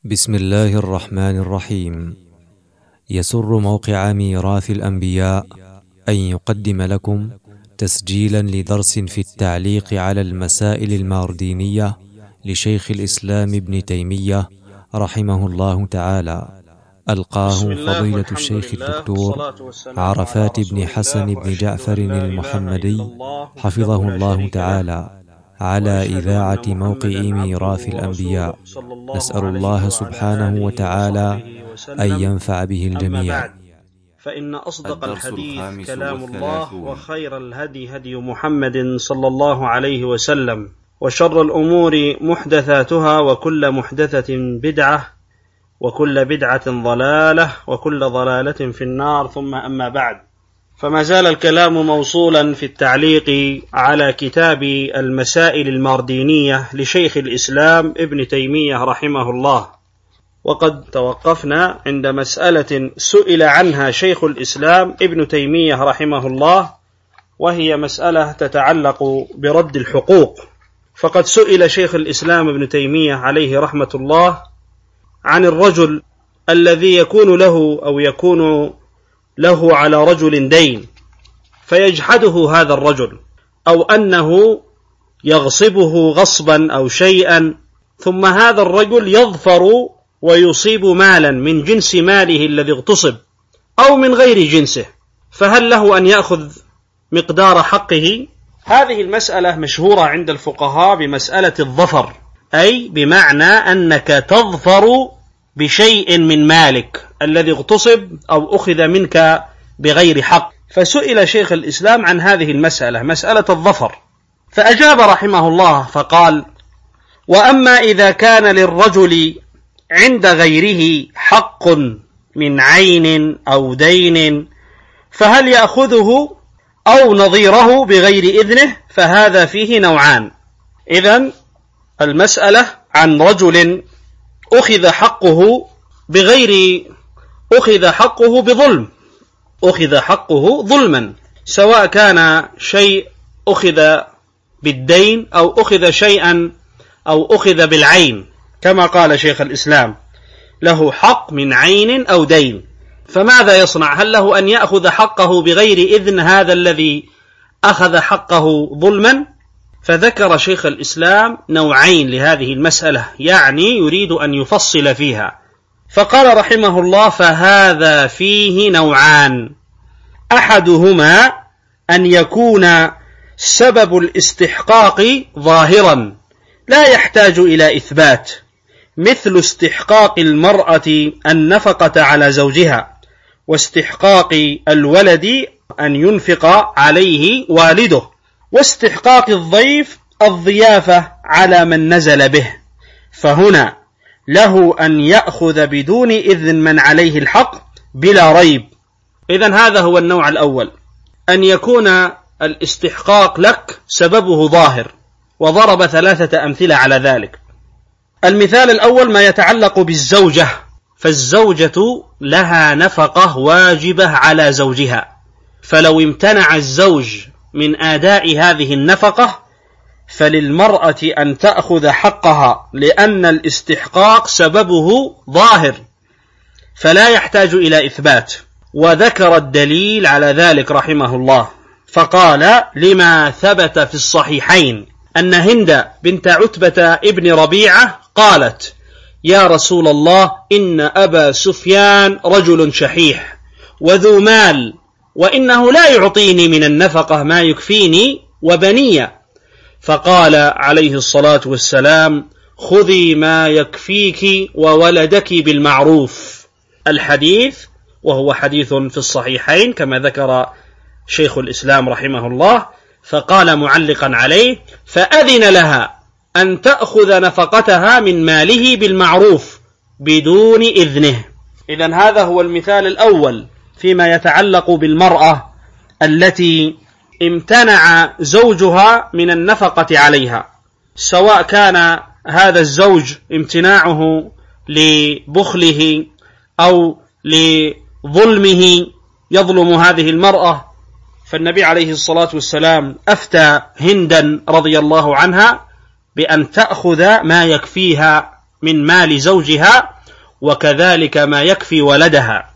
بسم الله الرحمن الرحيم. يسر موقع ميراث الأنبياء أن يقدم لكم تسجيلا لدرس في التعليق على المسائل الماردينية لشيخ الإسلام ابن تيمية رحمه الله تعالى، ألقاه فضيلة الشيخ الدكتور عرفات بن حسن بن جعفر المحمدي حفظه الله تعالى على إذاعة موقع ميراث الأنبياء. نسأل الله سبحانه وتعالى أن ينفع به الجميع. فإن أصدق الحديث كلام الله، وخير الهدي هدي محمد صلى الله عليه وسلم، وشر الأمور محدثاتها، وكل محدثة بدعة، وكل بدعة ضلالة، وكل ضلالة في النار. ثم أما بعد، فما زال الكلام موصولا في التعليق على كتاب المسائل الماردينية لشيخ الإسلام ابن تيمية رحمه الله، وقد توقفنا عند مسألة سئل عنها شيخ الإسلام ابن تيمية رحمه الله، وهي مسألة تتعلق برد الحقوق. فقد سئل شيخ الإسلام ابن تيمية عليه رحمة الله عن الرجل الذي يكون له على رجل دين، فيجحده هذا الرجل، أو أنه يغصبه غصبا أو شيئا، ثم هذا الرجل يظفر ويصيب مالا من جنس ماله الذي اغتصب أو من غير جنسه، فهل له أن يأخذ مقدار حقه؟ هذه المسألة مشهورة عند الفقهاء بمسألة الظفر، أي بمعنى أنك تظفر بشيء من مالك الذي اغتصب أو أخذ منك بغير حق. فسئل شيخ الإسلام عن هذه المسألة، مسألة الظفر، فأجاب رحمه الله فقال: وأما إذا كان للرجل عند غيره حق من عين أو دين، فهل يأخذه أو نظيره بغير إذنه؟ فهذا فيه نوعان. إذن المسألة عن رجل أخذ حقه بظلم، أخذ حقه ظلما، سواء كان شيء أخذ بالدين أو أخذ شيئا أو أخذ بالعين، كما قال شيخ الإسلام له حق من عين أو دين، فماذا يصنع؟ هل له أن يأخذ حقه بغير إذن هذا الذي أخذ حقه ظلما؟ فذكر شيخ الإسلام نوعين لهذه المسألة، يعني يريد أن يفصل فيها، فقال رحمه الله: فهذا فيه نوعان، أحدهما أن يكون سبب الاستحقاق ظاهرا لا يحتاج إلى إثبات، مثل استحقاق المرأة النفقة على زوجها، واستحقاق الولد أن ينفق عليه والده، واستحقاق الضيف الضيافة على من نزل به، فهنا له أن يأخذ بدون إذن من عليه الحق بلا ريب. إذن هذا هو النوع الأول، أن يكون الاستحقاق لك سببه ظاهر، وضرب 3 أمثلة على ذلك. المثال الأول ما يتعلق بالزوجة، فالزوجة لها نفقة واجبة على زوجها، فلو امتنع الزوج من آداء هذه النفقة فللمرأة أن تأخذ حقها، لأن الاستحقاق سببه ظاهر فلا يحتاج إلى إثبات. وذكر الدليل على ذلك رحمه الله، فقال: لما ثبت في الصحيحين أن هند بنت عتبة ابن ربيعة قالت: يا رسول الله، إن أبا سفيان رجل شحيح وذو مال، وإنه لا يعطيني من النفقة ما يكفيني وبني. فقال عليه الصلاة والسلام: خذي ما يكفيك وولدك بالمعروف. الحديث، وهو حديث في الصحيحين كما ذكر شيخ الإسلام رحمه الله، فقال معلقا عليه: فأذن لها أن تأخذ نفقتها من ماله بالمعروف بدون إذنه. إذن هذا هو المثال الأول فيما يتعلق بالمرأة التي امتنع زوجها من النفقة عليها، سواء كان هذا الزوج امتناعه لبخله أو لظلمه يظلم هذه المرأة. فالنبي عليه الصلاة والسلام أفتى هندا رضي الله عنها بأن تأخذ ما يكفيها من مال زوجها وكذلك ما يكفي ولدها.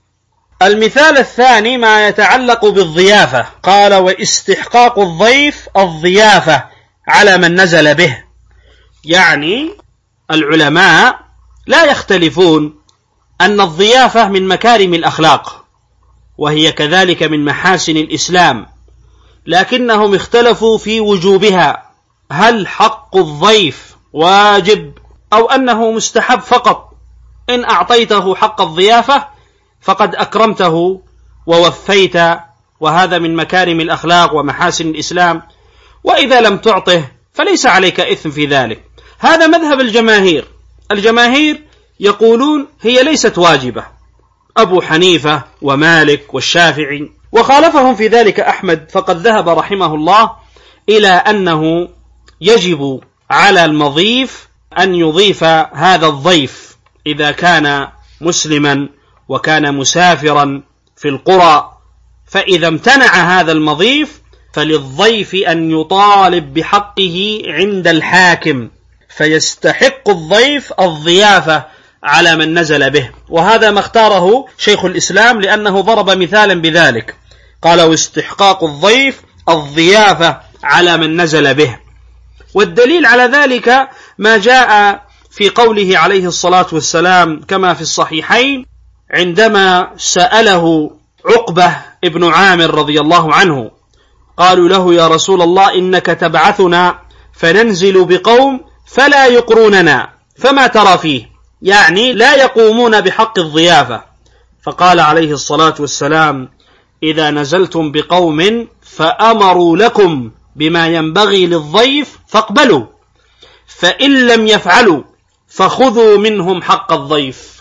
المثال الثاني ما يتعلق بالضيافة، قال: واستحقاق الضيف الضيافة على من نزل به. يعني العلماء لا يختلفون أن الضيافة من مكارم الأخلاق، وهي كذلك من محاسن الإسلام، لكنهم اختلفوا في وجوبها، هل حق الضيف واجب أو أنه مستحب فقط؟ إن أعطيته حق الضيافة فقد أكرمته ووفيت، وهذا من مكارم الأخلاق ومحاسن الإسلام، وإذا لم تعطه فليس عليك إثم في ذلك. هذا مذهب الجماهير. الجماهير يقولون هي ليست واجبة، أبو حنيفة ومالك والشافعي، وخالفهم في ذلك أحمد، فقد ذهب رحمه الله إلى أنه يجب على المضيف أن يضيف هذا الضيف إذا كان مسلما وكان مسافرا في القرى، فإذا امتنع هذا المضيف فللضيف أن يطالب بحقه عند الحاكم، فيستحق الضيف الضيافة على من نزل به. وهذا ما اختاره شيخ الإسلام لأنه ضرب مثالا بذلك، قال: واستحقاق الضيف الضيافة على من نزل به. والدليل على ذلك ما جاء في قوله عليه الصلاة والسلام كما في الصحيحين عندما سأله عقبة ابن عامر رضي الله عنه، قالوا له: يا رسول الله إنك تبعثنا فننزل بقوم فلا يقروننا، فما ترى فيه؟ يعني لا يقومون بحق الضيافة. فقال عليه الصلاة والسلام: إذا نزلتم بقوم فأمروا لكم بما ينبغي للضيف فاقبلوا، فإن لم يفعلوا فخذوا منهم حق الضيف.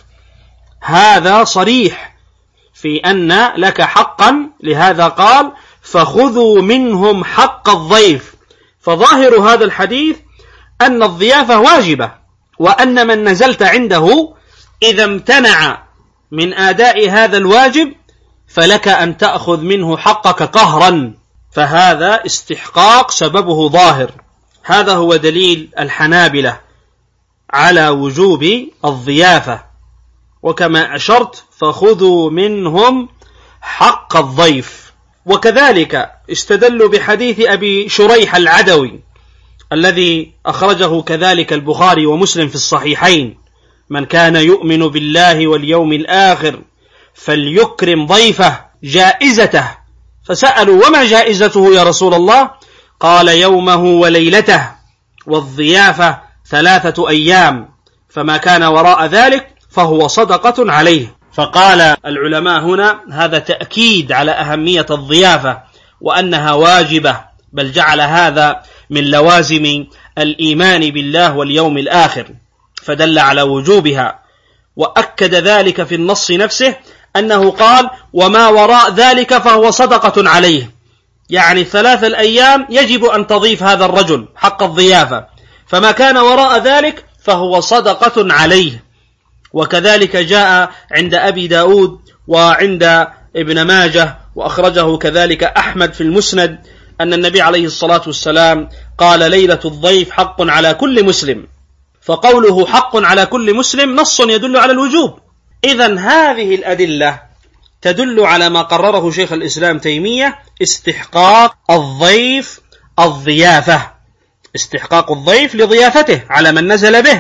هذا صريح في أن لك حقا، لهذا قال: فخذوا منهم حق الضيف. فظاهر هذا الحديث أن الضيافة واجبة، وأن من نزلت عنده إذا امتنع من أداء هذا الواجب فلك أن تأخذ منه حقك قهرا، فهذا استحقاق سببه ظاهر. هذا هو دليل الحنابلة على وجوب الضيافة. وكما أشرت فخذوا منهم حق الضيف. وكذلك استدلوا بحديث أبي شريح العدوي الذي أخرجه كذلك البخاري ومسلم في الصحيحين: من كان يؤمن بالله واليوم الآخر فليكرم ضيفه جائزته. فسألوا: وما جائزته يا رسول الله؟ قال: يومه وليلته، والضيافة 3 أيام، فما كان وراء ذلك فهو صدقة عليه. فقال العلماء هنا هذا تأكيد على أهمية الضيافة وأنها واجبة، بل جعل هذا من لوازم الإيمان بالله واليوم الآخر، فدل على وجوبها. وأكد ذلك في النص نفسه أنه قال: وما وراء ذلك فهو صدقة عليه، يعني 3 الأيام يجب أن تضيف هذا الرجل حق الضيافة، فما كان وراء ذلك فهو صدقة عليه. وكذلك جاء عند أبي داود وعند ابن ماجه، وأخرجه كذلك أحمد في المسند، أن النبي عليه الصلاة والسلام قال: ليلة الضيف حق على كل مسلم. فقوله حق على كل مسلم نص يدل على الوجوب. إذن هذه الأدلة تدل على ما قرره شيخ الإسلام تيمية: استحقاق الضيف الضيافة، استحقاق الضيف لضيافته على من نزل به.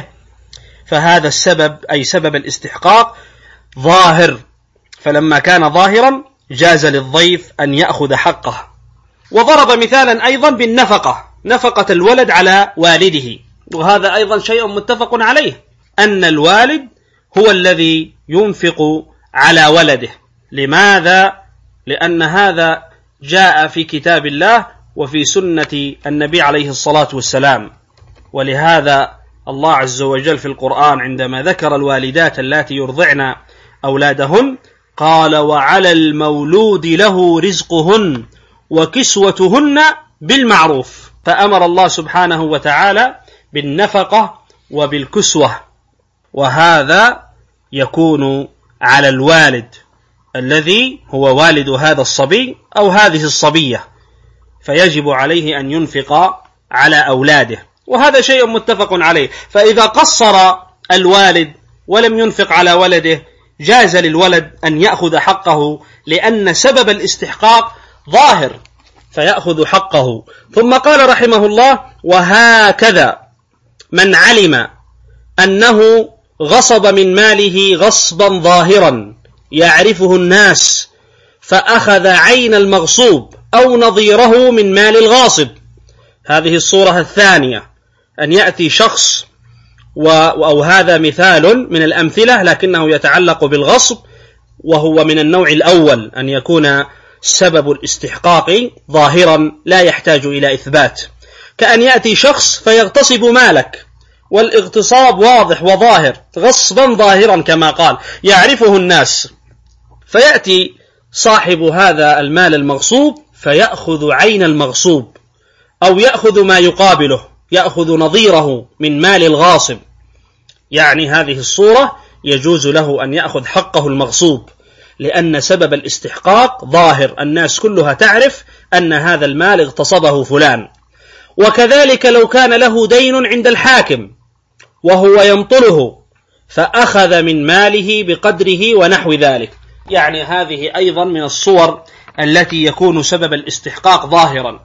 فهذا السبب أي سبب الاستحقاق ظاهر، فلما كان ظاهرا جاز للضيف أن يأخذ حقه. وضرب مثالا أيضا بالنفقة، نفقة الولد على والده، وهذا أيضا شيء متفق عليه، أن الوالد هو الذي ينفق على ولده. لماذا؟ لأن هذا جاء في كتاب الله وفي سنة النبي عليه الصلاة والسلام. ولهذا الله عز وجل في القرآن عندما ذكر الوالدات اللاتي يرضعن أولادهن قال: وعلى المولود له رزقهن وكسوتهن بالمعروف. فأمر الله سبحانه وتعالى بالنفقة وبالكسوة، وهذا يكون على الوالد الذي هو والد هذا الصبي أو هذه الصبية، فيجب عليه أن ينفق على أولاده، وهذا شيء متفق عليه. فإذا قصر الوالد ولم ينفق على ولده جاز للولد أن يأخذ حقه، لأن سبب الاستحقاق ظاهر، فيأخذ حقه. ثم قال رحمه الله: وهكذا من علم أنه غصب من ماله غصبا ظاهرا يعرفه الناس، فأخذ عين المغصوب أو نظيره من مال الغاصب. هذه الصورة الثانية، أن يأتي شخص أو هذا مثال من الأمثلة لكنه يتعلق بالغصب، وهو من النوع الأول، أن يكون سبب الاستحقاق ظاهرا لا يحتاج إلى إثبات، كأن يأتي شخص فيغتصب مالك، والاغتصاب واضح وظاهر غصبا ظاهرا كما قال يعرفه الناس، فيأتي صاحب هذا المال المغصوب فيأخذ عين المغصوب، أو يأخذ ما يقابله، يأخذ نظيره من مال الغاصب. يعني هذه الصورة يجوز له أن يأخذ حقه المغصوب، لأن سبب الاستحقاق ظاهر، الناس كلها تعرف أن هذا المال اغتصبه فلان. وكذلك لو كان له دين عند الحاكم وهو يمطله فأخذ من ماله بقدره ونحو ذلك، يعني هذه أيضا من الصور التي يكون سبب الاستحقاق ظاهرا.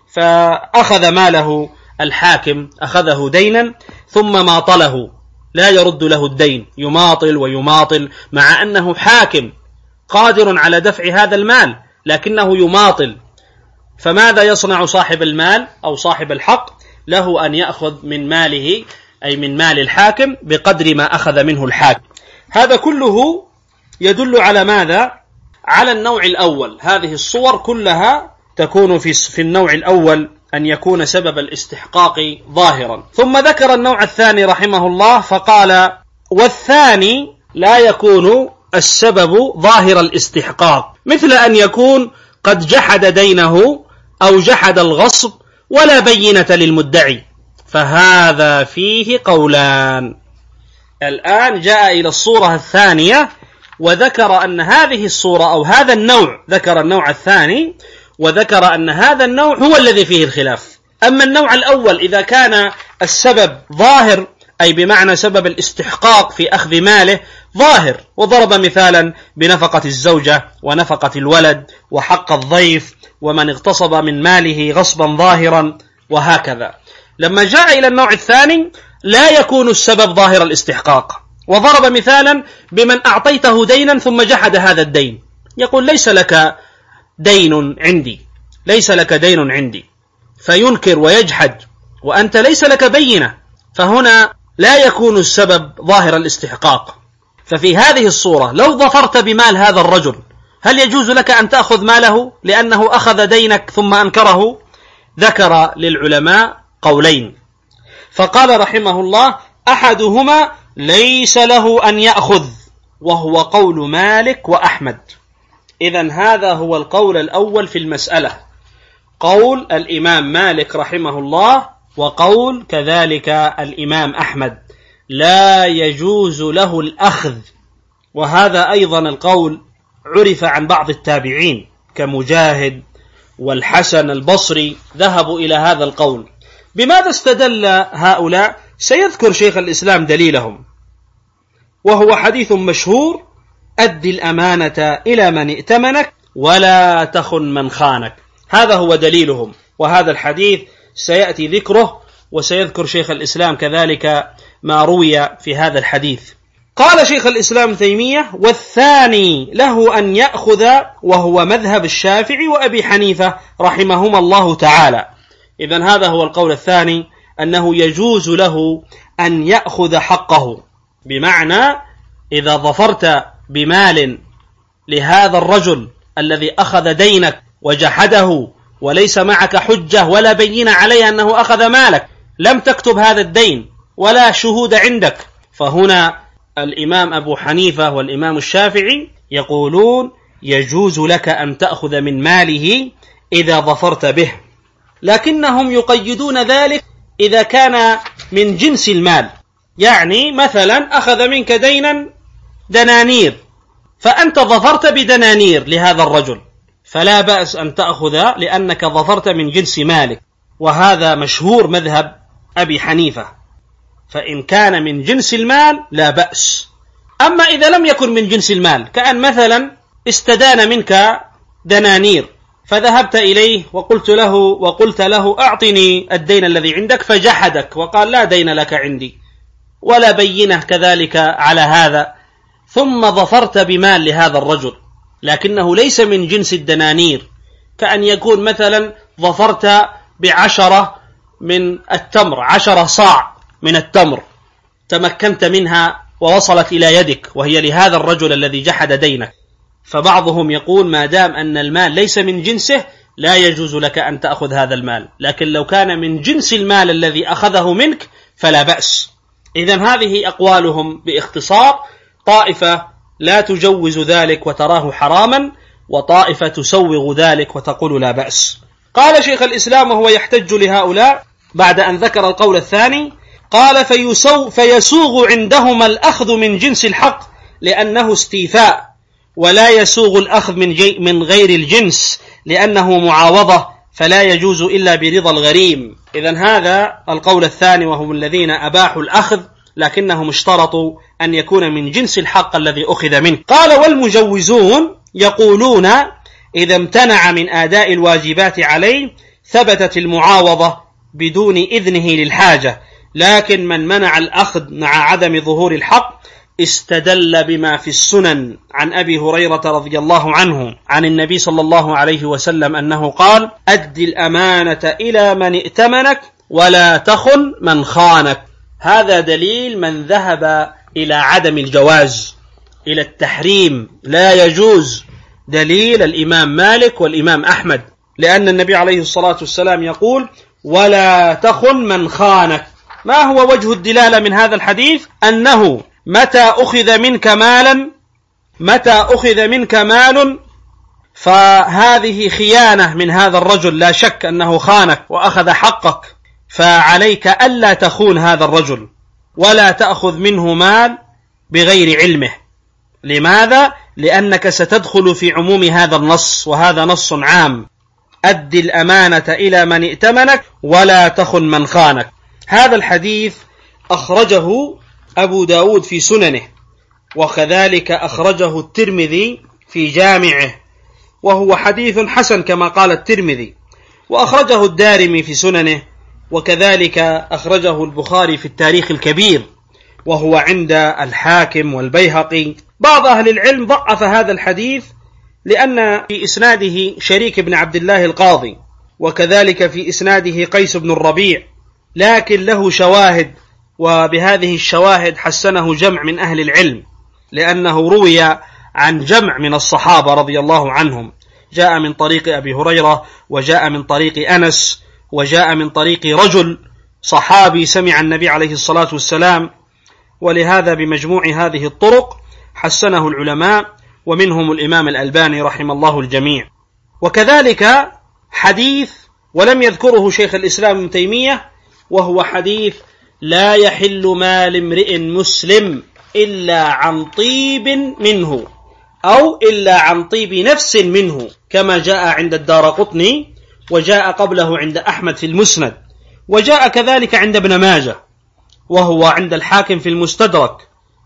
فأخذ ماله الحاكم، أخذه دينا ثم ماطله، لا يرد له الدين، يماطل ويماطل مع أنه حاكم قادر على دفع هذا المال، لكنه يماطل. فماذا يصنع صاحب المال أو صاحب الحق؟ له أن يأخذ من ماله، أي من مال الحاكم، بقدر ما أخذ منه الحاكم. هذا كله يدل على ماذا؟ على النوع الأول. هذه الصور كلها تكون في النوع الأول، أن يكون سبب الاستحقاق ظاهرا. ثم ذكر النوع الثاني رحمه الله فقال: والثاني لا يكون السبب ظاهر الاستحقاق، مثل أن يكون قد جحد دينه أو جحد الغصب ولا بينة للمدعي، فهذا فيه قولان. الآن جاء إلى الصورة الثانية وذكر أن هذه الصورة أو هذا النوع، ذكر النوع الثاني وذكر أن هذا النوع هو الذي فيه الخلاف. أما النوع الأول إذا كان السبب ظاهر، أي بمعنى سبب الاستحقاق في أخذ ماله ظاهر، وضرب مثالا بنفقة الزوجة ونفقة الولد وحق الضيف ومن اغتصب من ماله غصبا ظاهرا وهكذا. لما جاء إلى النوع الثاني لا يكون السبب ظاهر الاستحقاق، وضرب مثالا بمن أعطيته دينا ثم جحد هذا الدين، يقول: ليس لك دين عندي، ليس لك دين عندي، فينكر ويجحد وأنت ليس لك بينة، فهنا لا يكون السبب ظاهر الاستحقاق. ففي هذه الصورة لو ظفرت بمال هذا الرجل، هل يجوز لك أن تأخذ ماله لأنه أخذ دينك ثم أنكره؟ ذكر للعلماء قولين، فقال رحمه الله: أحدهما ليس له أن يأخذ، وهو قول مالك وأحمد. إذن هذا هو القول الأول في المسألة، قول الإمام مالك رحمه الله، وقول كذلك الإمام أحمد، لا يجوز له الأخذ. وهذا أيضا القول عرف عن بعض التابعين كمجاهد والحسن البصري، ذهبوا إلى هذا القول. بماذا استدل هؤلاء؟ سيذكر شيخ الإسلام دليلهم، وهو حديث مشهور: أد الأمانة إلى من ائتمنك ولا تخن من خانك. هذا هو دليلهم، وهذا الحديث سيأتي ذكره، وسيذكر شيخ الإسلام كذلك ما روي في هذا الحديث. قال شيخ الإسلام تيمية: والثاني له أن يأخذ، وهو مذهب الشافعي وأبي حنيفة رحمهما الله تعالى. إذن هذا هو القول الثاني، أنه يجوز له أن يأخذ حقه، بمعنى إذا ظفرت بمال لهذا الرجل الذي أخذ دينك وجحده وليس معك حجة ولا بينة عليه أنه أخذ مالك، لم تكتب هذا الدين ولا شهود عندك، فهنا الإمام أبو حنيفة والإمام الشافعي يقولون يجوز لك أن تأخذ من ماله إذا ظفرت به، لكنهم يقيدون ذلك إذا كان من جنس المال. يعني مثلا أخذ منك دينا دنانير، فأنت ظفرت بدنانير لهذا الرجل، فلا بأس أن تأخذ لأنك ظفرت من جنس مالك، وهذا مشهور مذهب أبي حنيفة. فإن كان من جنس المال لا بأس، أما إذا لم يكن من جنس المال، كأن مثلا استدان منك دنانير فذهبت إليه وقلت له أعطني الدين الذي عندك، فجحدك وقال لا دين لك عندي ولا بينة كذلك على هذا، ثم ظفرت بمال لهذا الرجل لكنه ليس من جنس الدنانير، كأن يكون مثلا ظفرت ب10 من التمر، 10 صاع من التمر تمكنت منها ووصلت إلى يدك وهي لهذا الرجل الذي جحد دينك. فبعضهم يقول ما دام أن المال ليس من جنسه لا يجوز لك أن تأخذ هذا المال، لكن لو كان من جنس المال الذي أخذه منك فلا بأس. إذن هذه أقوالهم باختصار، طائفة لا تجوز ذلك وتراه حراما، وطائفة تسوغ ذلك وتقول لا بأس. قال شيخ الإسلام وهو يحتج لهؤلاء بعد أن ذكر القول الثاني، قال فيسوغ عندهما الأخذ من جنس الحق لأنه استيفاء، ولا يسوغ الأخذ من غير الجنس لأنه معاوضة، فلا يجوز إلا برضا الغريم. إذن هذا القول الثاني، وهم الذين أباحوا الأخذ لكنهم اشترطوا أن يكون من جنس الحق الذي أخذ منه. قال والمجوزون يقولون إذا امتنع من أداء الواجبات عليه ثبتت المعاوضة بدون إذنه للحاجة، لكن من منع الأخذ مع عدم ظهور الحق استدل بما في السنن عن أبي هريرة رضي الله عنه عن النبي صلى الله عليه وسلم أنه قال أد الأمانة إلى من ائتمنك ولا تخن من خانك. هذا دليل من ذهب إلى عدم الجواز، إلى التحريم، لا يجوز، دليل الإمام مالك والإمام أحمد، لأن النبي عليه الصلاة والسلام يقول ولا تخن من خانك. ما هو وجه الدلالة من هذا الحديث؟ أنه متى أخذ منك مال فهذه خيانة من هذا الرجل، لا شك أنه خانك وأخذ حقك، فعليك ألا تخون هذا الرجل ولا تأخذ منه مال بغير علمه. لماذا؟ لأنك ستدخل في عموم هذا النص، وهذا نص عام، أد الأمانة إلى من ائتمنك ولا تخن من خانك. هذا الحديث أخرجه أبو داود في سننه، وكذلك أخرجه الترمذي في جامعه، وهو حديث حسن كما قال الترمذي، وأخرجه الدارمي في سننه، وكذلك أخرجه البخاري في التاريخ الكبير، وهو عند الحاكم والبيهقي. بعض أهل العلم ضعف هذا الحديث لأن في إسناده شريك بن عبد الله القاضي، وكذلك في إسناده قيس بن الربيع، لكن له شواهد، وبهذه الشواهد حسنه جمع من أهل العلم، لأنه روي عن جمع من الصحابة رضي الله عنهم، جاء من طريق أبي هريرة، وجاء من طريق أنس، وجاء من طريق رجل صحابي سمع النبي عليه الصلاة والسلام، ولهذا بمجموع هذه الطرق حسنه العلماء، ومنهم الإمام الألباني رحم الله الجميع. وكذلك حديث ولم يذكره شيخ الإسلام ابن تيمية، وهو حديث لا يحل مال امرئ مسلم إلا عن طيب منه أو إلا عن طيب نفس منه، كما جاء عند الدارقطني، وجاء قبله عند أحمد في المسند، وجاء كذلك عند ابن ماجه، وهو عند الحاكم في المستدرك،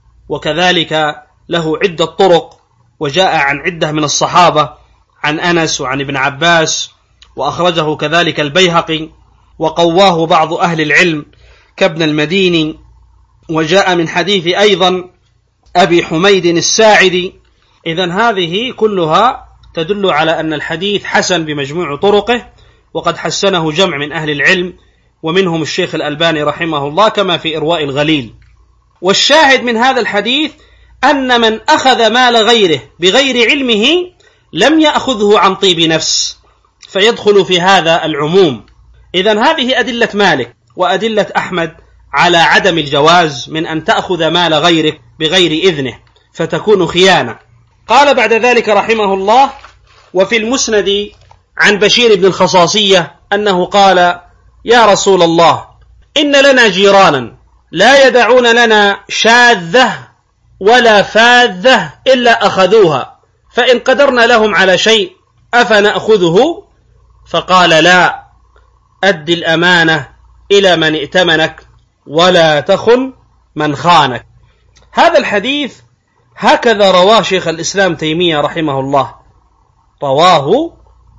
وكذلك له عدة طرق، وجاء عن عدة من الصحابة، عن أنس وعن ابن عباس، وأخرجه كذلك البيهقي، وقواه بعض أهل العلم كابن المديني، وجاء من حديث أيضا أبي حميد الساعدي. إذن هذه كلها تدل على أن الحديث حسن بمجموع طرقه، وقد حسنه جمع من أهل العلم، ومنهم الشيخ الألباني رحمه الله كما في إرواء الغليل. والشاهد من هذا الحديث أن من أخذ مال غيره بغير علمه لم يأخذه عن طيب نفس، فيدخل في هذا العموم. إذن هذه أدلة مالك وأدلة أحمد على عدم الجواز من أن تأخذ مال غيرك بغير إذنه، فتكون خيانة. قال بعد ذلك رحمه الله: وفي المسند عن بشير بن الخصاصية أنه قال: يا رسول الله، إن لنا جيرانا لا يدعون لنا شاذة ولا فاذة إلا أخذوها، فإن قدرنا لهم على شيء أفنأخذه؟ فقال: لا، أد الأمانة إلى من ائتمنك ولا تخن من خانك. هذا الحديث هكذا رواه شيخ الإسلام تيمية رحمه الله، رواه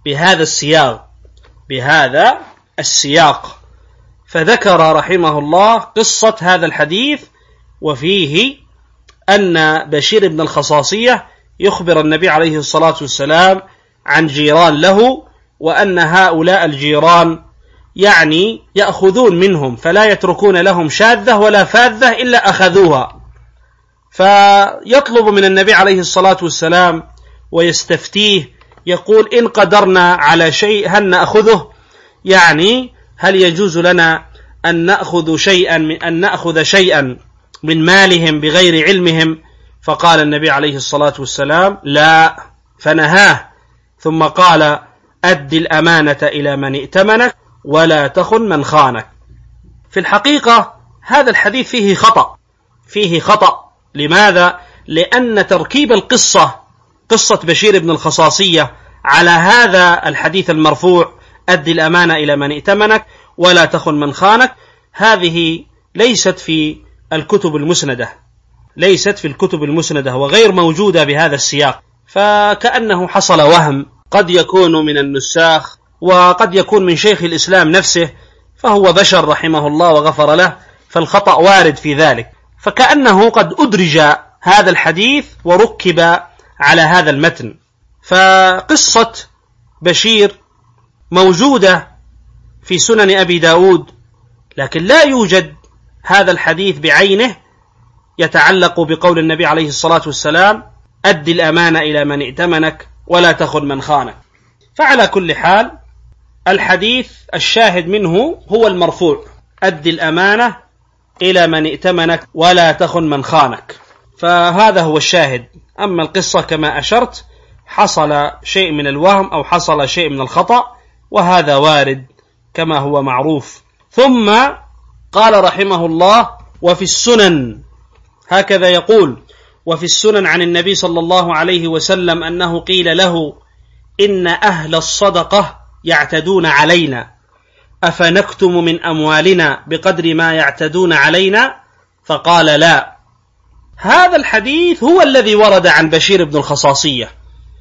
بهذا السياق، فذكر رحمه الله قصة هذا الحديث، وفيه أن بشير بن الخصاصية يخبر النبي عليه الصلاة والسلام عن جيران له، وأن هؤلاء الجيران يعني يأخذون منهم فلا يتركون لهم شاذة ولا فاذة إلا أخذوها، فيطلب من النبي عليه الصلاة والسلام ويستفتيه، يقول: إن قدرنا على شيء هل نأخذه؟ يعني هل يجوز لنا أن نأخذ شيئا من مالهم بغير علمهم؟ فقال النبي عليه الصلاة والسلام: لا، فنهاه، ثم قال: أد الأمانة إلى من ائتمنك ولا تخن من خانك. في الحقيقة هذا الحديث فيه خطأ. لماذا؟ لأن تركيب قصة بشير بن الخصاصية على هذا الحديث المرفوع: أد الأمانة إلى من ائتمنك ولا تخن من خانك، هذه ليست في الكتب المسندة وغير موجودة بهذا السياق، فكأنه حصل وهم، قد يكون من النساخ وقد يكون من شيخ الإسلام نفسه، فهو بشر رحمه الله وغفر له، فالخطأ وارد في ذلك، فكأنه قد أدرج هذا الحديث وركب على هذا المتن. فقصة بشير موجودة في سنن أبي داود، لكن لا يوجد هذا الحديث بعينه يتعلق بقول النبي عليه الصلاة والسلام: أد الأمانة إلى من ائتمنك ولا تخن من خانك. فعلى كل حال الحديث الشاهد منه هو المرفوع: أد الأمانة إلى من ائتمنك ولا تخن من خانك، فهذا هو الشاهد. أما القصة كما أشرت حصل شيء من الوهم أو حصل شيء من الخطأ، وهذا وارد كما هو معروف. ثم قال رحمه الله: وفي السنن، هكذا يقول: وفي السنن عن النبي صلى الله عليه وسلم أنه قيل له: إن أهل الصدقة يعتدون علينا، أفنكتم من أموالنا بقدر ما يعتدون علينا؟ فقال: لا. هذا الحديث هو الذي ورد عن بشير بن الخصاصية،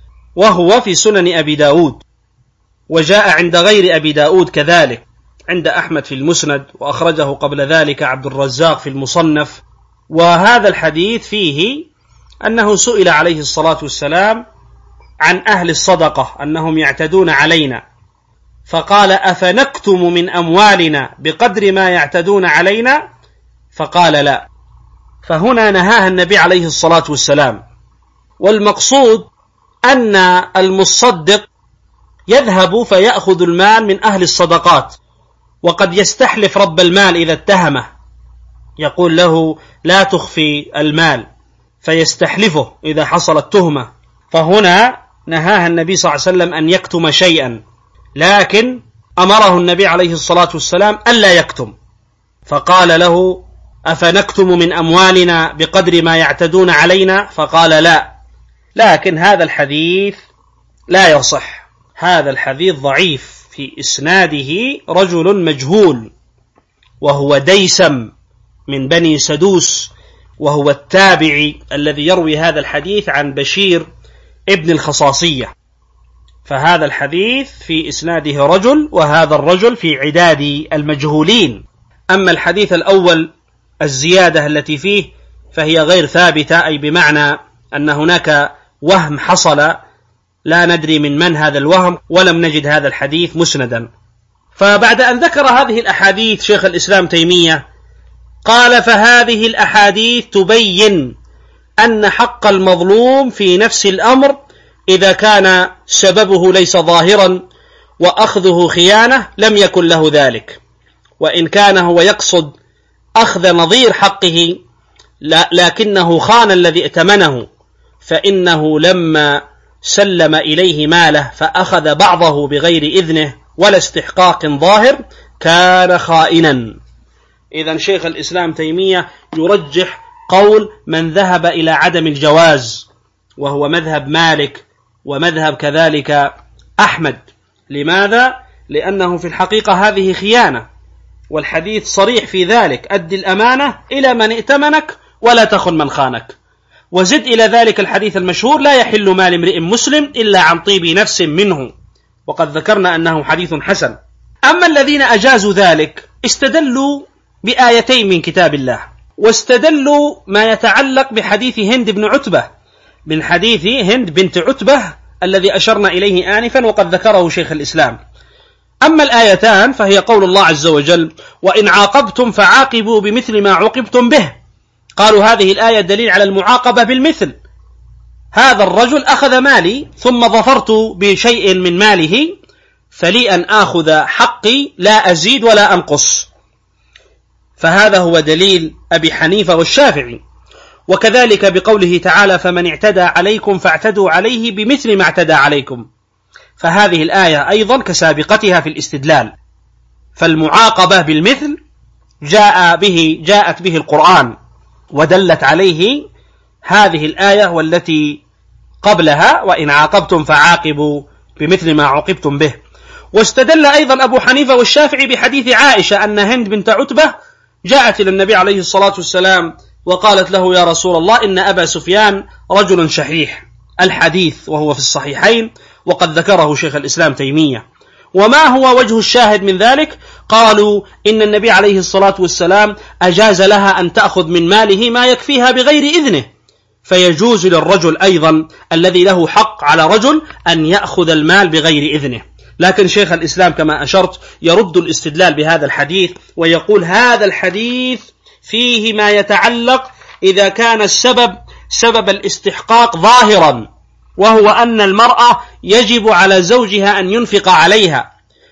وهو في سنن أبي داود، وجاء عند غير أبي داود كذلك، عند أحمد في المسند، وأخرجه قبل ذلك عبد الرزاق في المصنف. وهذا الحديث فيه أنه سئل عليه الصلاة والسلام عن أهل الصدقة أنهم يعتدون علينا، فقال: أفنكتم من أموالنا بقدر ما يعتدون علينا؟ فقال: لا. فهنا نهاها النبي عليه الصلاة والسلام. والمقصود أن المصدق يذهب فيأخذ المال من أهل الصدقات، وقد يستحلف رب المال إذا اتهمه، يقول له: لا تخفي المال، فيستحلفه إذا حصلت تهمة. فهنا نهاها النبي صلى الله عليه وسلم أن يكتم شيئا، لكن أمره النبي عليه الصلاة والسلام ألا يكتم، فقال له: أفنكتم من أموالنا بقدر ما يعتدون علينا؟ فقال: لا. لكن هذا الحديث لا يصح، هذا الحديث ضعيف، في إسناده رجل مجهول، وهو ديسم من بني سدوس، وهو التابعي الذي يروي هذا الحديث عن بشير ابن الخصاصية، فهذا الحديث في إسناده رجل، وهذا الرجل في عداد المجهولين. أما الحديث الأول الزيادة التي فيه فهي غير ثابتة، أي بمعنى أن هناك وهم حصل، لا ندري من هذا الوهم، ولم نجد هذا الحديث مسندا. فبعد أن ذكر هذه الأحاديث شيخ الإسلام تيمية قال: فهذه الأحاديث تبين أن حق المظلوم في نفس الأمر إذا كان سببه ليس ظاهرا وأخذه خيانة لم يكن له ذلك، وإن كان هو يقصد أخذ نظير حقه لكنه خان الذي ائتمنه، فإنه لما سلم إليه ماله فأخذ بعضه بغير إذنه ولا استحقاق ظاهر كان خائنا. إذن شيخ الإسلام تيمية يرجح قول من ذهب إلى عدم الجواز، وهو مذهب مالك ومذهب كذلك أحمد. لماذا؟ لأنه في الحقيقة هذه خيانة، والحديث صريح في ذلك: أد الأمانة إلى من ائتمنك ولا تخن من خانك. وزد إلى ذلك الحديث المشهور: لا يحل مال امرئ مسلم إلا عن طيب نفس منه، وقد ذكرنا أنه حديث حسن. أما الذين أجازوا ذلك استدلوا بآيتين من كتاب الله، واستدلوا ما يتعلق بحديث هند بن عتبة، من حديث هند بنت عتبة الذي أشرنا إليه آنفا وقد ذكره شيخ الإسلام. أما الآيتان فهي قول الله عز وجل: وإن عاقبتم فعاقبوا بمثل ما عوقبتم به. قالوا هذه الآية دليل على المعاقبة بالمثل. هذا الرجل أخذ مالي ثم ظفرت بشيء من ماله، فلي أن آخذ حقي لا أزيد ولا أنقص، فهذا هو دليل أبي حنيفة والشافعي. وكذلك بقوله تعالى: فمن اعتدى عليكم فاعتدوا عليه بمثل ما اعتدى عليكم، فهذه الآية أيضا كسابقتها في الاستدلال. فالمعاقبة بالمثل جاءت به القرآن ودلت عليه هذه الآية والتي قبلها: وإن عاقبتم فعاقبوا بمثل ما عوقبتم به. واستدل أيضا أبو حنيفة والشافعي بحديث عائشة أن هند بنت عتبة جاءت إلى النبي عليه الصلاة والسلام وقالت له: يا رسول الله، إن أبا سفيان رجل شحيح، الحديث وهو في الصحيحين وقد ذكره شيخ الإسلام تيمية. وما هو وجه الشاهد من ذلك؟ قالوا إن النبي عليه الصلاة والسلام أجاز لها أن تأخذ من ماله ما يكفيها بغير إذنه، فيجوز للرجل أيضا الذي له حق على رجل أن يأخذ المال بغير إذنه. لكن شيخ الإسلام كما أشرت يرد الاستدلال بهذا الحديث ويقول: هذا الحديث فيه ما يتعلق إذا كان سبب الاستحقاق ظاهرا، وهو أن المرأة يجب على زوجها أن ينفق عليها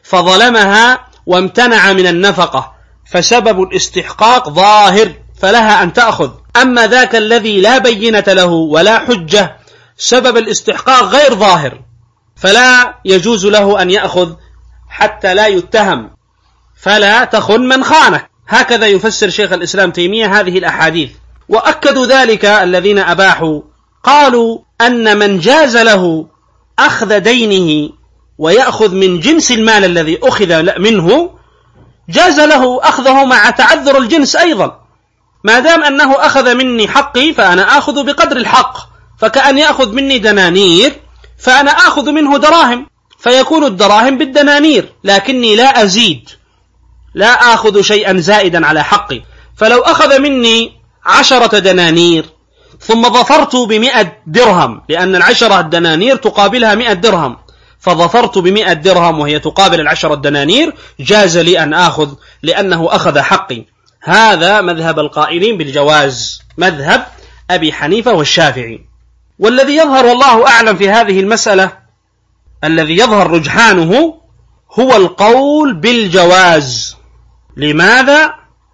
فظلمها وامتنع من النفقة، فسبب الاستحقاق ظاهر فلها أن تأخذ. أما ذاك الذي لا بينة له ولا حجة، سبب الاستحقاق غير ظاهر، فلا يجوز له أن يأخذ حتى لا يتهم، فلا تخن من خانك. هكذا يفسر شيخ الإسلام تيمية هذه الأحاديث. وأكدوا ذلك الذين أباحوا، قالوا أن من جاز له أخذ دينه ويأخذ من جنس المال الذي أخذ منه، جاز له أخذه مع تعذر الجنس أيضا. ما دام أنه أخذ مني حقي فأنا آخذ بقدر الحق، فكأن يأخذ مني دنانير فأنا آخذ منه دراهم، فيكون الدراهم بالدنانير، لكني لا أزيد، لا آخذ شيئا زائدا على حقي. فلو أخذ مني 10 دنانير ثم ظفرت ب100 درهم، لأن 10 دنانير تقابلها 100 درهم، فظفرت ب100 درهم وهي تقابل 10 دنانير، جاز لي أن آخذ لأنه أخذ حقي. هذا مذهب القائلين بالجواز، مذهب أبي حنيفة والشافعي. والذي يظهر والله أعلم في هذه المسألة، الذي يظهر رجحانه هو القول بالجواز. لماذا؟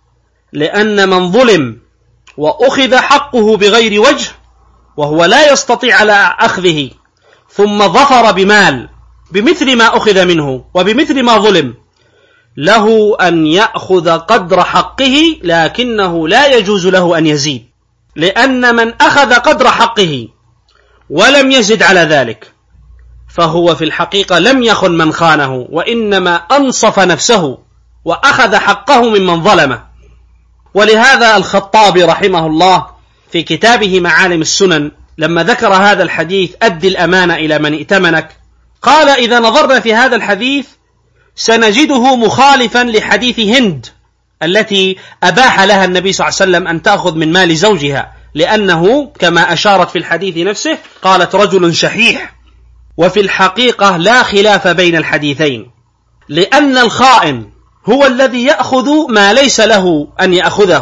لأن من ظلم وأخذ حقه بغير وجه وهو لا يستطيع على أخذه، ثم ظفر بمال بمثل ما أخذ منه وبمثل ما ظلم، له أن يأخذ قدر حقه، لكنه لا يجوز له أن يزيد، لأن من أخذ قدر حقه ولم يزد على ذلك فهو في الحقيقة لم يخن من خانه، وإنما أنصف نفسه وأخذ حقه ممن ظلمه. ولهذا الخطابي رحمه الله في كتابه معالم السنن لما ذكر هذا الحديث: أدي الأمانة إلى من ائتمنك، قال: إذا نظرنا في هذا الحديث سنجده مخالفا لحديث هند التي أباح لها النبي صلى الله عليه وسلم أن تأخذ من مال زوجها، لأنه كما أشارت في الحديث نفسه قالت: رجل شحيح. وفي الحقيقة لا خلاف بين الحديثين، لأن الخائن هو الذي يأخذ ما ليس له أن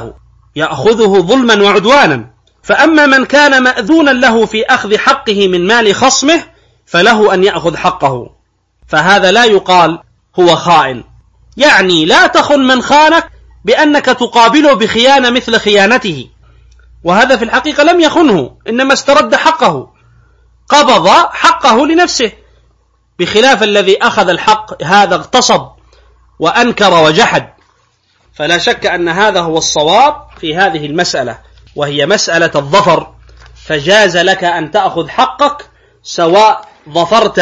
يأخذه ظلما وعدوانا. فأما من كان مأذونا له في أخذ حقه من مال خصمه فله أن يأخذ حقه، فهذا لا يقال هو خائن. يعني لا تخن من خانك بأنك تقابله بخيانة مثل خيانته، وهذا في الحقيقة لم يخنه، إنما استرد حقه، قبض حقه لنفسه، بخلاف الذي أخذ الحق هذا اغتصب وأنكر وجحد. فلا شك أن هذا هو الصواب في هذه المسألة، وهي مسألة الظفر، فجاز لك أن تأخذ حقك سواء ظفرت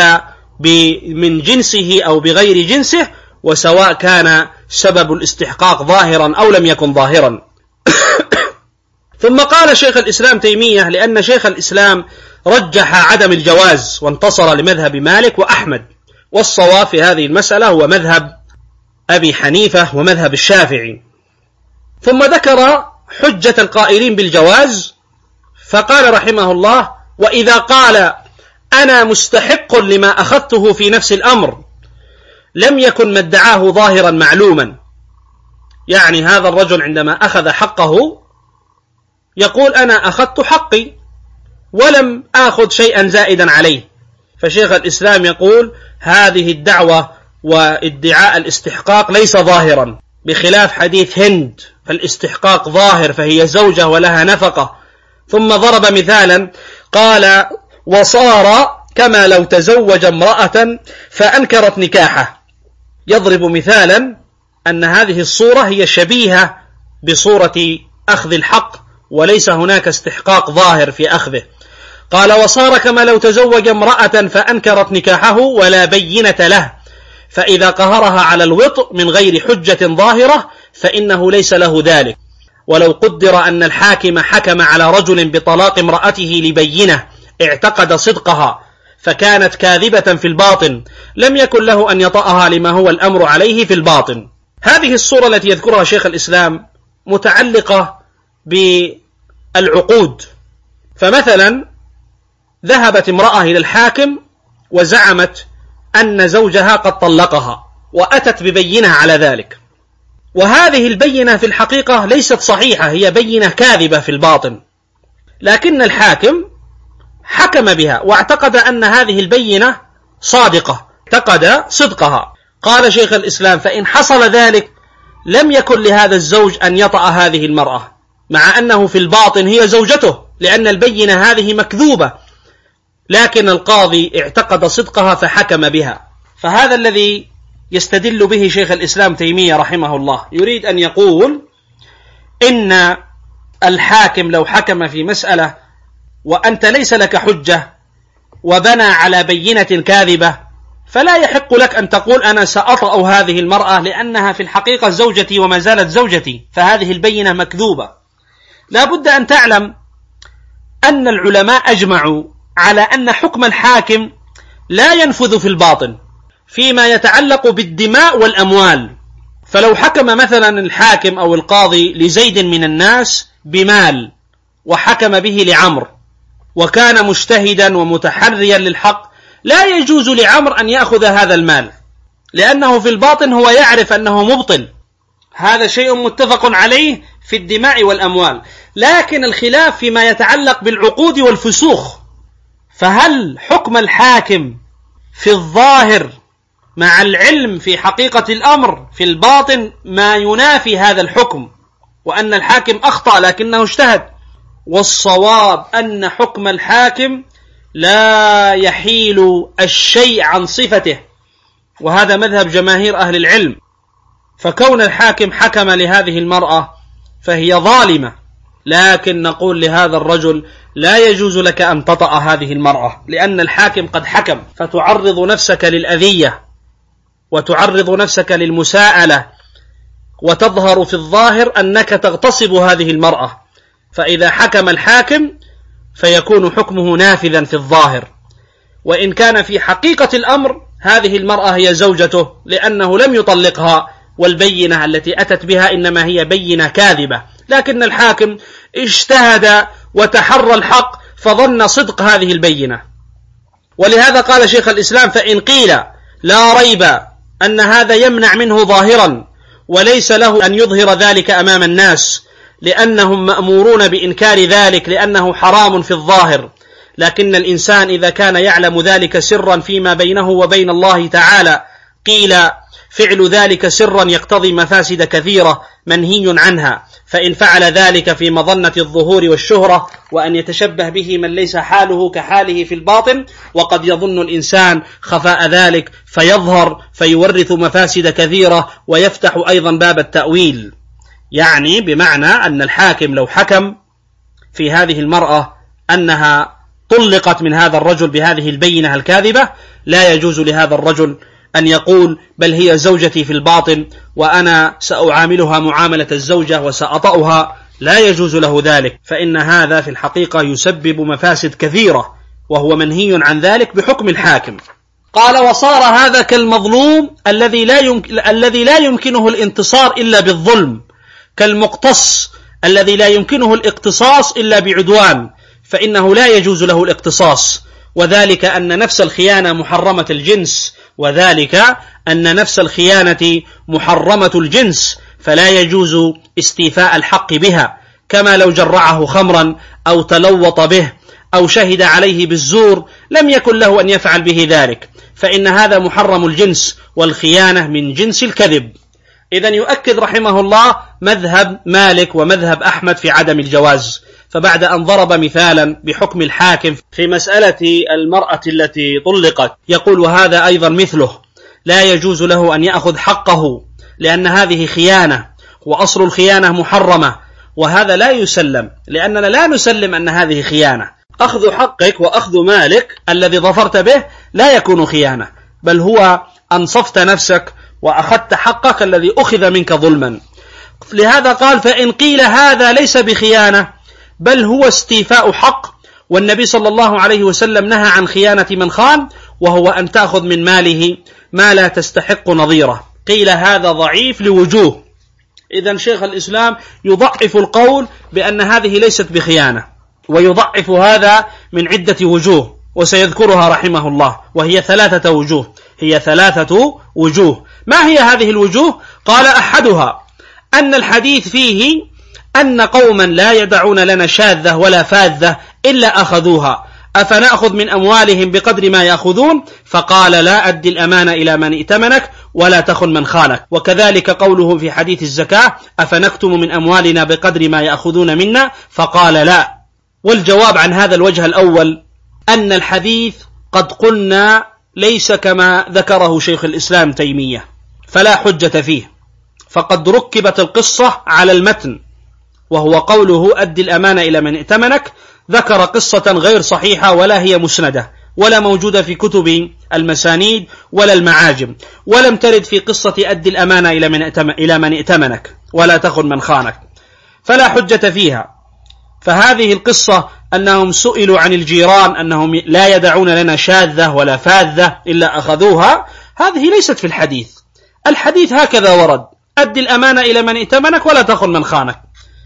من جنسه أو بغير جنسه، وسواء كان سبب الاستحقاق ظاهرا أو لم يكن ظاهرا. ثم قال شيخ الإسلام تيمية: لأن شيخ الإسلام رجح عدم الجواز وانتصر لمذهب مالك وأحمد، والصواب في هذه المسألة هو مذهب أبي حنيفة ومذهب الشافعي. ثم ذكر حجة القائلين بالجواز فقال رحمه الله: وإذا قال أنا مستحق لما أخذته في نفس الأمر لم يكن ما ادعاه ظاهرا معلوما. يعني هذا الرجل عندما أخذ حقه يقول أنا أخذت حقي ولم آخذ شيئا زائدا عليه، فشيخ الإسلام يقول هذه الدعوة وادعاء الاستحقاق ليس ظاهرا، بخلاف حديث هند فالاستحقاق ظاهر فهي زوجة ولها نفقة. ثم ضرب مثالا قال: وصار كما لو تزوج امرأة فأنكرت نكاحه. يضرب مثالا أن هذه الصورة هي شبيهة بصورة أخذ الحق وليس هناك استحقاق ظاهر في أخذه. قال: وصار كما لو تزوج امرأة فأنكرت نكاحه ولا بينة له، فإذا قهرها على الوطء من غير حجة ظاهرة فإنه ليس له ذلك. ولو قدر أن الحاكم حكم على رجل بطلاق امرأته لبينة اعتقد صدقها فكانت كاذبة في الباطن لم يكن له أن يطأها لما هو الأمر عليه في الباطن. هذه الصورة التي يذكرها شيخ الإسلام متعلقة بالعقود. فمثلا ذهبت امرأة إلى الحاكم وزعمت أن زوجها قد طلقها وأتت ببينة على ذلك، وهذه البينة في الحقيقة ليست صحيحة، هي بينة كاذبة في الباطن، لكن الحاكم حكم بها واعتقد أن هذه البينة صادقة، اعتقد صدقها. قال شيخ الإسلام: فإن حصل ذلك لم يكن لهذا الزوج أن يطأ هذه المرأة، مع أنه في الباطن هي زوجته، لأن البينة هذه مكذوبة، لكن القاضي اعتقد صدقها فحكم بها. فهذا الذي يستدل به شيخ الإسلام تيمية رحمه الله، يريد أن يقول إن الحاكم لو حكم في مسألة وأنت ليس لك حجة وبنى على بينة كاذبة فلا يحق لك أن تقول أنا سأطأ هذه المرأة لأنها في الحقيقة زوجتي وما زالت زوجتي، فهذه البينة مكذوبة. لا بد أن تعلم أن العلماء أجمعوا على أن حكم الحاكم لا ينفذ في الباطن فيما يتعلق بالدماء والأموال. فلو حكم مثلا الحاكم أو القاضي لزيد من الناس بمال وحكم به لعمر وكان مجتهدا ومتحريا للحق، لا يجوز لعمر أن يأخذ هذا المال، لأنه في الباطن هو يعرف أنه مبطل. هذا شيء متفق عليه في الدماء والأموال، لكن الخلاف فيما يتعلق بالعقود والفسوخ. فهل حكم الحاكم في الظاهر مع العلم في حقيقة الأمر في الباطن ما ينافي هذا الحكم، وأن الحاكم أخطأ لكنه اجتهد؟ والصواب أن حكم الحاكم لا يحيل الشيء عن صفته، وهذا مذهب جماهير أهل العلم. فكون الحاكم حكم لهذه المرأة فهي ظالمة، لكن نقول لهذا الرجل لا يجوز لك أن تطأ هذه المرأة، لأن الحاكم قد حكم، فتعرض نفسك للأذية وتعرض نفسك للمساءلة، وتظهر في الظاهر أنك تغتصب هذه المرأة. فإذا حكم الحاكم فيكون حكمه نافذا في الظاهر، وإن كان في حقيقة الأمر هذه المرأة هي زوجته لأنه لم يطلقها، والبينة التي أتت بها إنما هي بينة كاذبة، لكن الحاكم اجتهد وتحرى الحق فظن صدق هذه البينة. ولهذا قال شيخ الإسلام: فإن قيل لا ريب أن هذا يمنع منه ظاهرا وليس له أن يظهر ذلك أمام الناس، لأنهم مأمورون بإنكار ذلك لأنه حرام في الظاهر، لكن الإنسان إذا كان يعلم ذلك سرا فيما بينه وبين الله تعالى قيل فعل ذلك سرا يقتضي مفاسد كثيرة منهي عنها، فإن فعل ذلك في مظنة الظهور والشهرة وأن يتشبه به من ليس حاله كحاله في الباطن، وقد يظن الإنسان خفاء ذلك فيظهر فيورث مفاسد كثيرة ويفتح أيضا باب التأويل. يعني بمعنى أن الحاكم لو حكم في هذه المرأة أنها طلقت من هذا الرجل بهذه البينة الكاذبة، لا يجوز لهذا الرجل أن يقول بل هي زوجتي في الباطن وأنا سأعاملها معاملة الزوجة وسأطأها، لا يجوز له ذلك، فإن هذا في الحقيقة يسبب مفاسد كثيرة، وهو منهي عن ذلك بحكم الحاكم. قال: وصار هذا كالمظلوم الذي لا يمكنه الانتصار إلا بالظلم، كالمقتص الذي لا يمكنه الاقتصاص إلا بعدوان، فإنه لا يجوز له الاقتصاص، وذلك أن نفس الخيانة محرمة الجنس، فلا يجوز استيفاء الحق بها، كما لو جرعه خمرا أو تلوط به أو شهد عليه بالزور لم يكن له أن يفعل به ذلك، فإن هذا محرم الجنس، والخيانة من جنس الكذب. إذن يؤكد رحمه الله مذهب مالك ومذهب أحمد في عدم الجواز. فبعد أن ضرب مثالا بحكم الحاكم في مسألة المرأة التي طلقت، يقول: وهذا أيضا مثله، لا يجوز له أن يأخذ حقه، لأن هذه خيانة، وأصل الخيانة محرمة، وهذا لا يسلم، لأننا لا نسلم أن هذه خيانة. أخذ حقك وأخذ مالك الذي ظفرت به لا يكون خيانة، بل هو أنصفت نفسك وأخذت حقك الذي أخذ منك ظلما. لهذا قال: فإن قيل هذا ليس بخيانة بل هو استيفاء حق، والنبي صلى الله عليه وسلم نهى عن خيانة من خان، وهو أن تأخذ من ماله ما لا تستحق نظيره. قيل هذا ضعيف لوجوه. إذن شيخ الإسلام يضعف القول بأن هذه ليست بخيانة، ويضعف هذا من عدة وجوه، وسيذكرها رحمه الله، وهي 3 وجوه. هي 3 وجوه. ما هي هذه الوجوه؟ قال: أحدها أن الحديث فيه أن قوما لا يدعون لنا شاذة ولا فاذة إلا أخذوها، أفنأخذ من أموالهم بقدر ما يأخذون؟ فقال: لا أدي الأمانة إلى من ائتمنك ولا تخن من خانك. وكذلك قوله في حديث الزكاة: أفنكتم من أموالنا بقدر ما يأخذون منا؟ فقال: لا. والجواب عن هذا الوجه الأول أن الحديث قد قلنا ليس كما ذكره شيخ الإسلام تيمية، فلا حجة فيه، فقد ركبت القصة على المتن، وهو قوله: أدي الأمانة إلى من ائتمنك. ذكر قصة غير صحيحة ولا هي مسندة ولا موجودة في كتب المسانيد ولا المعاجم، ولم ترد في قصة أدي الأمانة إلى من ائتمنك ولا تخن من خانك، فلا حجة فيها. فهذه القصة أنهم سئلوا عن الجيران أنهم لا يدعون لنا شاذة ولا فاذة إلا أخذوها، هذه ليست في الحديث. الحديث هكذا ورد: أدي الأمانة إلى من ائتمنك ولا تخن من خانك.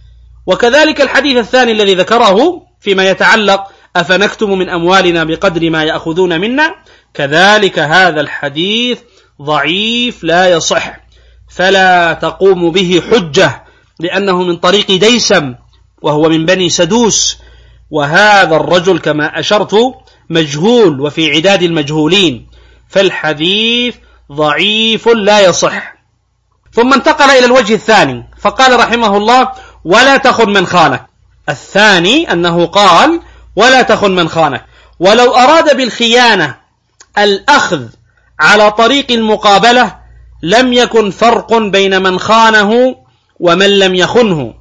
وكذلك الحديث الثاني الذي ذكره فيما يتعلق: أفنكتم من أموالنا بقدر ما يأخذون منا، كذلك هذا الحديث ضعيف لا يصح، فلا تقوم به حجة، لأنه من طريق ديسم، وهو من بني سدوس، وهذا الرجل كما أشرت مجهول وفي عداد المجهولين، فالحديث ضعيف لا يصح. ثم انتقل إلى الوجه الثاني، فقال رحمه الله: ولا تخن من خانك. الثاني أنه قال: ولا تخن من خانك، ولو أراد بالخيانة الأخذ على طريق المقابلة لم يكن فرق بين من خانه ومن لم يخنه،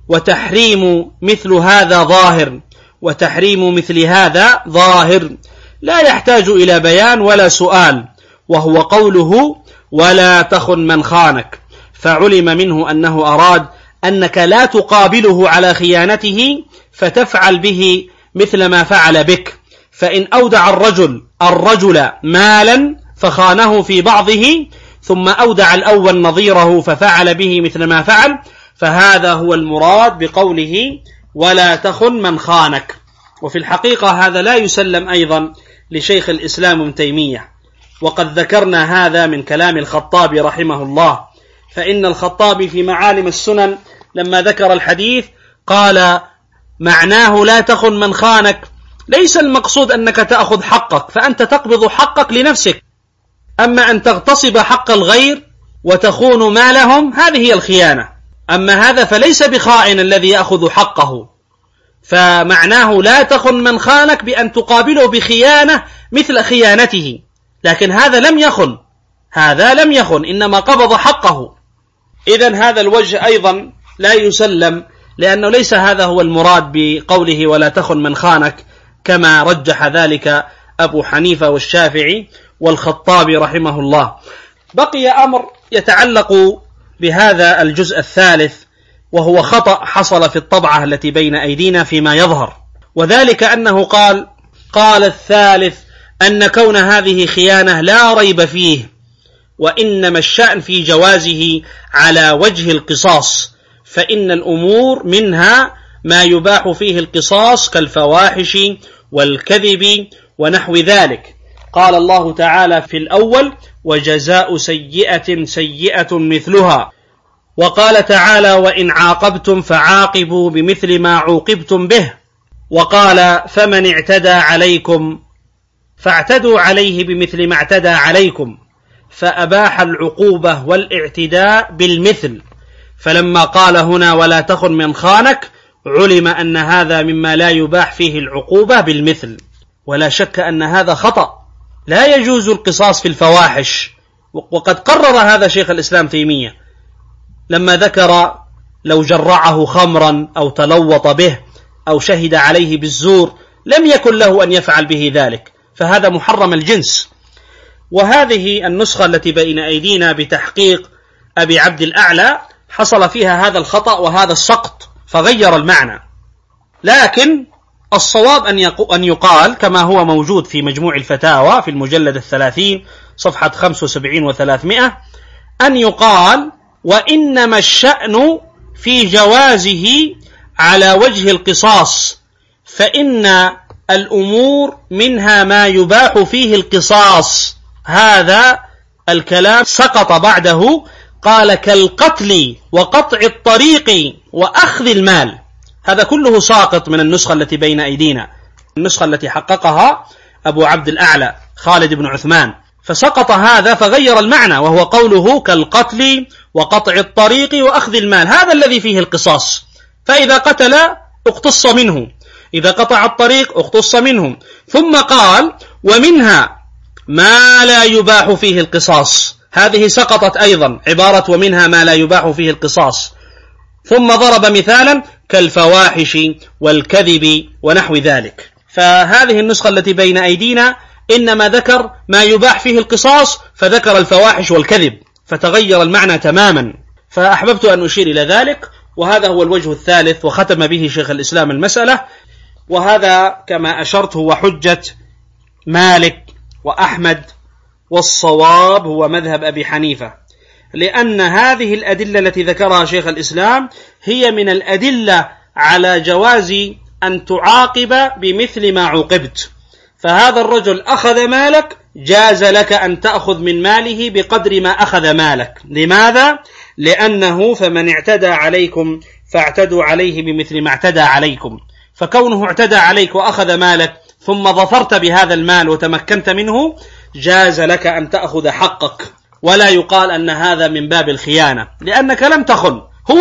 وتحريم مثل هذا ظاهر، وتحريم مثل هذا ظاهر لا يحتاج إلى بيان ولا سؤال، وهو قوله: ولا تخن من خانك، فعلم منه أنه أراد أنك لا تقابله على خيانته فتفعل به مثل ما فعل بك. فإن أودع الرجل مالا فخانه في بعضه، ثم أودع الأول نظيره ففعل به مثل ما فعل، فهذا هو المراد بقوله: ولا تخن من خانك. وفي الحقيقة هذا لا يسلم أيضا لشيخ الإسلام ابن تيمية، وقد ذكرنا هذا من كلام الخطابي رحمه الله. فإن الخطابي في معالم السنن لما ذكر الحديث قال: معناه لا تخن من خانك ليس المقصود أنك تأخذ حقك، فأنت تقبض حقك لنفسك، أما أن تغتصب حق الغير وتخون مالهم هذه هي الخيانة. أما هذا فليس بخائن الذي يأخذ حقه، فمعناه لا تخن من خانك بأن تقابله بخيانة مثل خيانته، لكن هذا لم يخن، إنما قبض حقه. إذن هذا الوجه أيضا لا يسلم، لأنه ليس هذا هو المراد بقوله ولا تخن من خانك، كما رجح ذلك أبو حنيفة والشافعي والخطابي رحمه الله. بقي أمر يتعلق بهذا الجزء الثالث وهو خطأ حصل في الطبعة التي بين أيدينا فيما يظهر، وذلك أنه قال الثالث أن كون هذه خيانة لا ريب فيه، وإنما الشأن في جوازه على وجه القصاص، فإن الأمور منها ما يباح فيه القصاص كالفواحش والكذب ونحو ذلك. قال الله تعالى في الأول: وجزاء سيئة سيئة مثلها. وقال تعالى: وإن عاقبتم فعاقبوا بمثل ما عوقبتم به. وقال: فمن اعتدى عليكم فاعتدوا عليه بمثل ما اعتدى عليكم، فأباح العقوبة والاعتداء بالمثل. فلما قال هنا: ولا تخن من خانك، علم أن هذا مما لا يباح فيه العقوبة بالمثل، ولا شك أن هذا خطأ. لا يجوز القصاص في الفواحش، وقد قرر هذا شيخ الإسلام تيمية لما ذكر لو جرعه خمرا أو تلوط به أو شهد عليه بالزور لم يكن له أن يفعل به ذلك، فهذا محرم الجنس. وهذه النسخة التي بين أيدينا بتحقيق أبي عبد الأعلى حصل فيها هذا الخطأ وهذا السقط فغير المعنى، لكن الصواب أن يقال كما هو موجود في مجموع الفتاوى في المجلد 30 صفحة 75 و300، أن يقال: وإنما الشأن في جوازه على وجه القصاص، فإن الأمور منها ما يباح فيه القصاص. هذا الكلام سقط بعده، قال: كالقتل وقطع الطريق وأخذ المال. هذا كله ساقط من النسخة التي بين أيدينا، النسخة التي حققها أبو عبد الأعلى خالد بن عثمان، فسقط هذا فغير المعنى، وهو قوله: كالقتل وقطع الطريق وأخذ المال، هذا الذي فيه القصاص. فإذا قتل اقتص منه، إذا قطع الطريق اقتص منه. ثم قال: ومنها ما لا يباح فيه القصاص، هذه سقطت أيضا عبارة ومنها ما لا يباح فيه القصاص. ثم ضرب مثالا: كالفواحش والكذب ونحو ذلك. فهذه النسخة التي بين أيدينا إنما ذكر ما يباح فيه القصاص، فذكر الفواحش والكذب، فتغير المعنى تماما. فأحببت أن أشير إلى ذلك، وهذا هو الوجه الثالث، وختم به شيخ الإسلام المسألة. وهذا كما أشرت هو حجة مالك وأحمد، والصواب هو مذهب أبي حنيفة، لأن هذه الأدلة التي ذكرها شيخ الإسلام هي من الأدلة على جواز أن تعاقب بمثل ما عوقبت. فهذا الرجل أخذ مالك، جاز لك أن تأخذ من ماله بقدر ما أخذ مالك. لماذا؟ لأنه فمن اعتدى عليكم فاعتدوا عليه بمثل ما اعتدى عليكم، فكونه اعتدى عليك وأخذ مالك ثم ظفرت بهذا المال وتمكنت منه، جاز لك أن تأخذ حقك، ولا يقال أن هذا من باب الخيانة، لأنك لم تخن، هو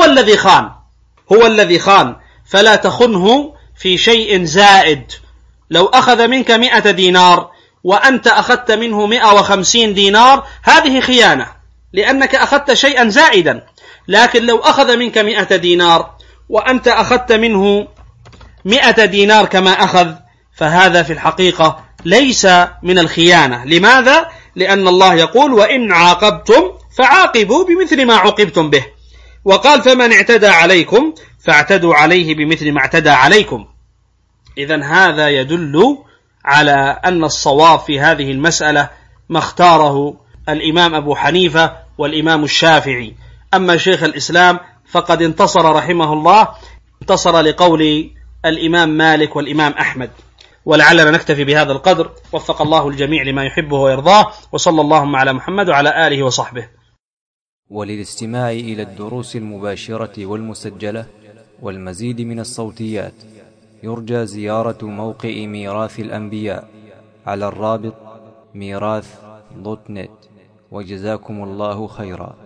الذي خان، فلا تخنه في شيء زائد. لو أخذ منك 100 دينار وأنت أخذت منه 150 دينار، هذه خيانة، لأنك أخذت شيئا زائدا. لكن لو أخذ منك 100 دينار وأنت أخذت منه 100 دينار كما أخذ، فهذا في الحقيقة ليس من الخيانة. لماذا؟ لأن الله يقول: وإن عاقبتم فعاقبوا بمثل ما عوقبتم به. وقال: فمن اعتدى عليكم فاعتدوا عليه بمثل ما اعتدى عليكم. إذن هذا يدل على أن الصواب في هذه المسألة ما اختاره الإمام أبو حنيفة والإمام الشافعي. أما شيخ الإسلام فقد انتصر رحمه الله، انتصر لقول الإمام مالك والإمام أحمد. ولعلنا نكتفي بهذا القدر، وفق الله الجميع لما يحبه ويرضاه، وصلى اللهم على محمد وعلى آله وصحبه. وللاستماع إلى الدروس المباشرة والمسجلة والمزيد من الصوتيات يرجى زيارة موقع ميراث الأنبياء على الرابط ميراث.net. وجزاكم الله خيرا.